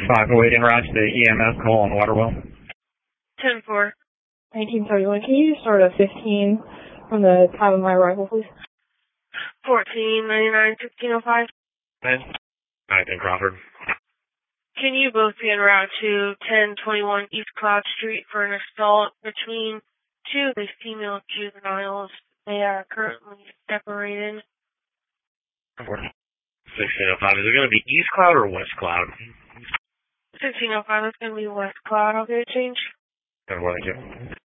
508 en route to the EMS call on Waterwell. 10-4. 1931. Can you start at 15 from the time of my arrival, please? 1499-1605. Ben? Alright, Crawford. Can you both be en route to 1021 East Cloud Street for an assault between two of the female juveniles? They are currently separated. 1605. Is it going to be East Cloud or West Cloud? 1605 is going to be West Cloud. I'll get it changed. 10-4, thank you.